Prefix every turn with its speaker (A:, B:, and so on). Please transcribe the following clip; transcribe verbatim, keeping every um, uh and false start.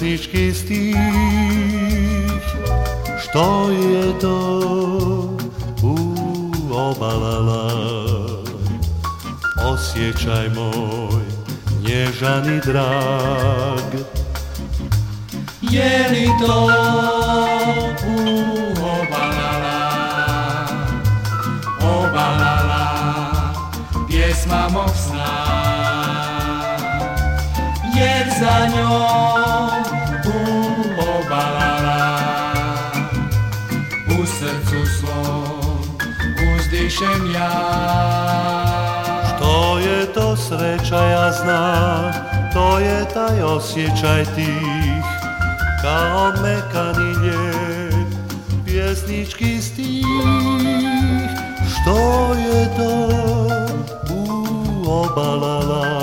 A: Pjesnički stih, što je to u obalala, osjećaj moj nježan i drag.
B: Je li to u obalala, obalala, pjesma mog sna, jer za njom u obalala, u srcu svom uzdišem ja.
A: Što je to sreća, ja znam, to je taj osjećaj tih, kao mekani lijep pjesnički stih. Što je to u obalala,